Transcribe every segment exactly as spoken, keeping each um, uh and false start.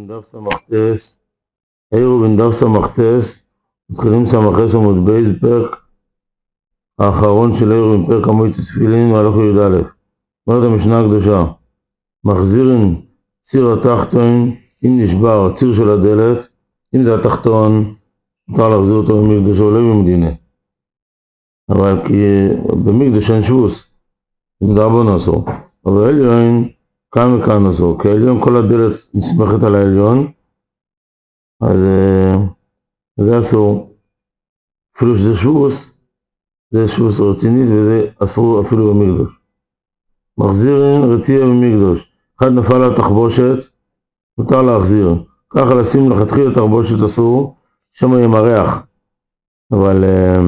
דף סמכתס, העירו בן דף סמכתס, מתחילים סמכתס עמוד בייס, פרק האחרון של העירו בן פרק עמוד תספילין, מהלך י"א. אומרת המשנה הקדושה, מחזירים ציר התחתון, אם נשבר הציר של הדלת, אם זה התחתון, מותר להחזיר אותו במקדש או לא במדינה. אבל כי במקדש אין שבוס, זה דרבון אסור. אבל עליון, כאן וכאן אסור, כי העליון כל הדלת נסמכת על העליון, אז זה אסור. אפילו שזה שבוס, זה שבוס רציני וזה אסור אפילו במקדש. מחזירים רתיע במקדש, אחד נפל על תחבושת, מותר להחזיר. ככה לשים לכתחיל התחבושת אסור, שם יהיה מריח. אבל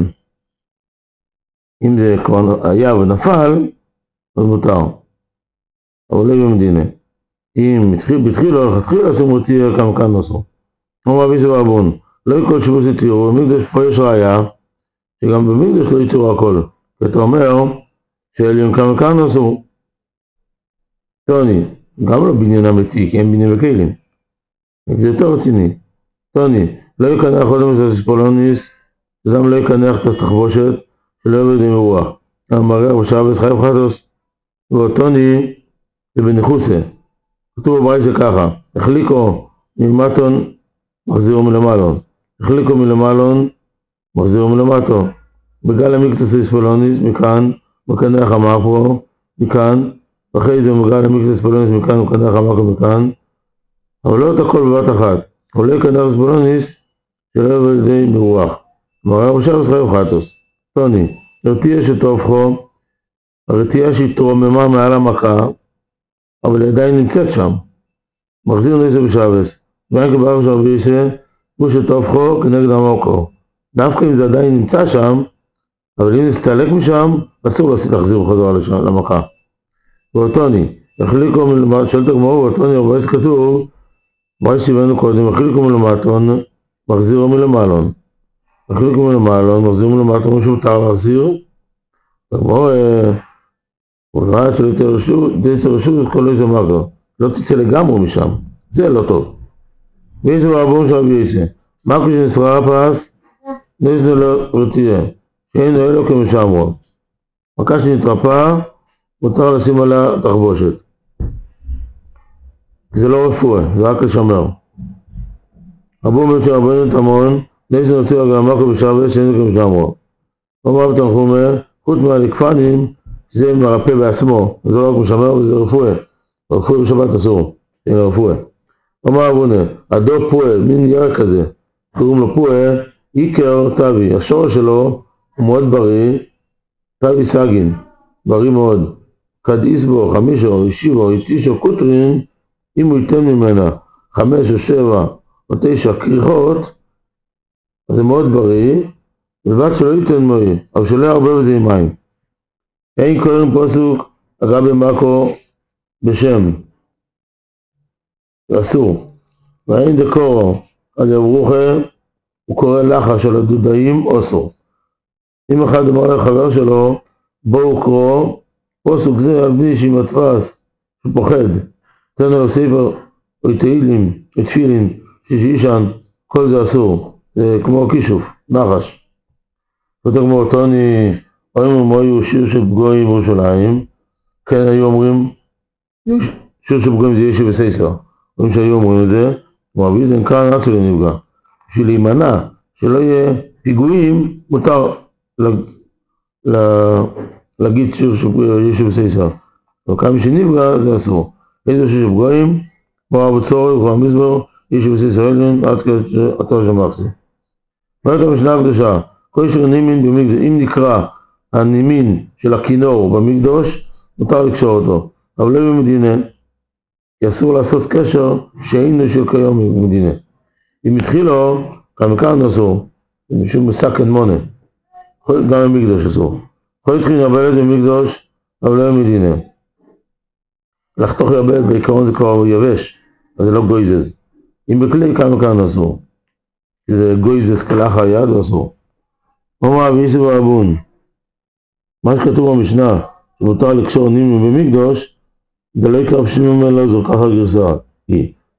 אם זה כבר היה ונפל, אז מותר. אבל לא במדינה. אם בתחיל או לכתחיל לשים רתיע, כאן וכאן אסור. כמו רבי סבבון, לא יקול שבוס יתירו, במקדש פה יש ראיה, שגם במקדש לא יתירו הכל. ואתה אומר שעליון כאן וכאן אסור. טוני, גם לא בניין אמיתי, כי אין בניין וכלים. זה יותר רציני. טוני, לא יקנח עוד למשל ספולוניס, וגם לא יקנח את התחבושת, שלא יבד עם רוח. המריח בשבס חייב חטוס, ואוטוני זה בניחוסה. כתוב בברייתא זה ככה, החליקו מלמטון, מחזירו מלמעלון. החליקו מלמעלון, מחזירו מלמטו. בגל המקצת ספולוניס, מכאן, מקנח המאפו, מכאן, אחרי זה מגע למקצת ספולוניס מכאן וקנח המקו מכאן, אבל לא את הכל בבת אחת. עולה קנח ספולוניס שלא יבוא לידי מרוח. מראה ראשב חייב חטוס. טוני, רתיע שטופחו, הרתיע שהתרוממה מעל המכה, אבל עדיין נמצאת שם. מחזיר ניסה בשבס. ואין כבר שם ביסה, הוא שטופחו כנגד המוקו. דווקא אם זה עדיין נמצא שם, אבל אם נסתלק משם, אסור להחזיר חזרה לשם, למכה. ואוטוני, החליקו מלמטון, שואלת הגמרא, ואוטוני, אבל כתוב, מה שסיבנו קודם, החליקו מלמטון, מחזירו מלמעלון. החליקו מלמעלון, מחזירו מלמטון, משהו מותר להחזיר. הגמרא, הוא ראה שלא יתר רשות, די יתר רשות, אז כל איזה מקו. לא תצא לגמרי משם, זה לא טוב. ואיזה רבון שם בייסה, מקו שנסרע פס, נשנה לו רתיע, שאין לו אלו כמשמרו. מכה שנתרפא, מותר לשים עליה תחבושת. זה לא רפואה, זה רק לשמר. רבו אומר שרבנו תמון, נשנה נוציא אגר מקו בשבס, שאין לו כמשמרו. אמר בתנחומה, חוץ מהלקפנים, זה מרפא בעצמו, זה לא רק משמר וזה רפואה. רפואה בשבת אסור, אין רפואה. אמר אבונה, הדו פואה, מין ירק כזה, קוראים לו פואה, איקר טבי, השורש שלו הוא מאוד בריא, טבי סגין, בריא מאוד. כד איסבו, חמישו, אישיבו, איטישו, קוטרין, אם הוא ייתן ממנה חמש או שבע או תשע כריכות, אז זה מאוד בריא, ובלבד שלא ייתן מועיל, אבל שלא יערבב את זה עם מים. אין קוראים פוסוק, אגב במקו בשם, זה אסור. ואין דקורו, עד יברוכה, הוא קורא לחש על הדודאים אוסור. אם אחד אמר לחבר שלו, בואו קרוא, פוסוק זה על בני שמתפס, שפוחד, תן לו ספר, או תהילים, או תפילין, שישן, כל זה אסור, זה כמו כישוף, נחש. יותר כמו טוני, אומרים היו שיר של פגועים בירושלים, כן היו אומרים, שיר של פגועים זה ישב וסייסר, אומרים שהיו אומרים את זה, מועביד אין כאן עד שלא נפגע. בשביל להימנע, שלא יהיה פיגועים, מותר להגיד שיר של ישב וסייסר. וכמה שנפגע זה אסור. איזה שיר של פגועים, כמו אבו צורי וכבר מזבור, ישב וסייסר אלן, עד כאתו שמחסי. אומרת המשנה הקדושה, כל שיר נימין במקדוש, אם נקרא הנימין של הכינור במקדוש, מותר לקשור אותו, אבל לא במדינה, כי אסור לעשות קשר שאינו של כיום במדינה. אם התחילו, כאן וכאן אסור, משום מסכן מונה, גם במקדוש אסור. כל התחיל ירבלת במקדוש, אבל לא במדינה. לחתוך ירבלת בעיקרון זה כבר יבש, אז זה לא גויזז. אם בכלי כאן וכאן אסור, כי זה גויזז כלאח היד אסור. אומר אבי יסב רבון, מה שכתוב במשנה, שמותר לקשור נימין במקדוש, זה לא יקרב שינום אלו, זו ככה גרסה היא.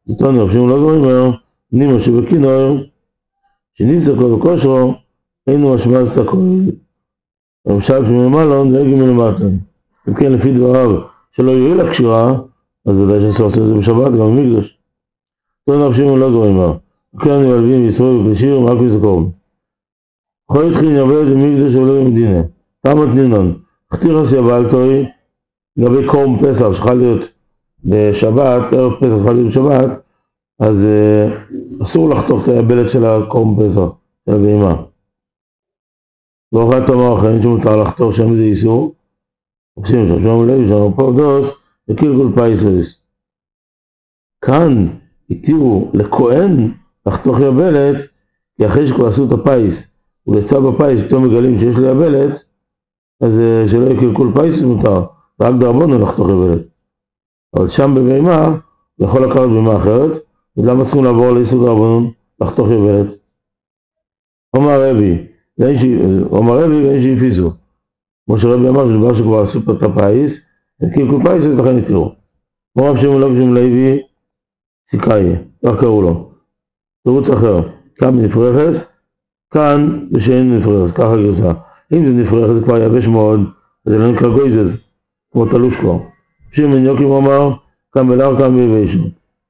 איתון רבשים לא גורם, נימו שבכינור, שניצה כל כושרו, אינו משמע סקול. המשל שמלמלון והגי מלמטה. אם כן, לפי דבריו שלא יועיל הקשירה, אז ודאי שאסור לעשות את זה בשבת, גם במקדש. איתון רבשים לא גורם, כן אני מלווים וישראל וקשיר ומאק וזקור. כל התחיל יבל את המקדש ולא במדינה. תמת נינון, חתיר עשי הבלתוי, לגבי קורם פסח, שחל להיות בשבת, ערב פסח שחל להיות בשבת, אז uh, אסור לחתוך את היבלת של הקורם פסח, של הבהמה. ואוכלת תאמר אחרים שמותר לחתוך שם זה איסור, עושים שם, שם לוי, שם פרדוס, וקילגול פייסריס. כאן התירו לכהן לחתוך יבלת, כי אחרי שכבר עשו את הפייס, ויצא בפייס, פתאום מגלים שיש לי יבלת, אז uh, שלא יהיה קילגול פייסריס מותר, רק דרבנו לחתוך יבלת. אבל שם בבהמה, יכול לקחת בהמה אחרת, ולמה צריכים לעבור לאיסור דרבנון לחתוך יבלת? אומר רבי, אומר רבי ואין שהפיסו. כמו שרבי אמר, שדבר שכבר עשו את הפייס, כי כל פייס זה לכן יתירו. כמו רב שם ולא כשם לוי, סיקאי, כך קראו לו. תירוץ אחר, כאן בנפרחס, כאן בשאין נפרחס, ככה גרסה. אם זה נפרחס זה כבר יבש מאוד, זה לא נקרא גויזז, כמו תלוש כבר. שמעון יוקים אמר, כאן בלר, כאן ביבשו.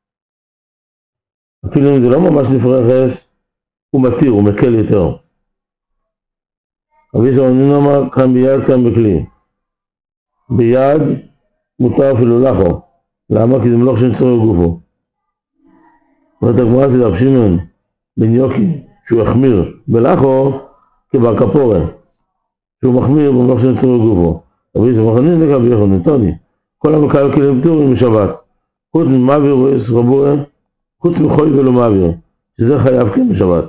אפילו אם זה לא ממש נפרחס, הוא מתיר, הוא מקל יותר. רבי שמעון אמר, כאן ביד, כאן בכלי. ביד מותר אפילו לחו. למה? כי זה מלוך שנצטרך גופו. ואת הגמרא זה רב שמעון בן יוקי, שהוא החמיר בלחו כבר כפורה. שהוא מחמיר במלוך שנצטרך גופו. רבי שמעון נקרא ביחון, נתוני. כל המקל כלים פטורים משבת. חוץ ממעביר רויס רבוה, חוץ מחוי ולא מעביר. שזה חייב כן בשבת.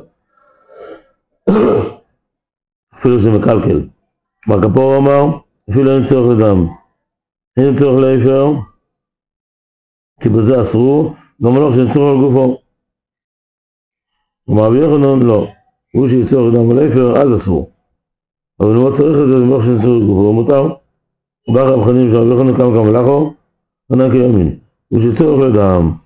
אפילו זה מקלקל. בקפור אמר, אפילו אין צורך לדם. אין צורך לאפר, כי בזה אסרו, גם לא שנצורך על גופו. ומעבי יחנון לא. הוא שיצורך לדם ולאפר, אז אסרו. אבל הוא לא צריך את זה, זה לא שנצורך על גופו, הוא מותר. ובאחר הבחנים של רבי יחנון כמה כמה לחו, ענן כימין. הוא שיצורך לדם,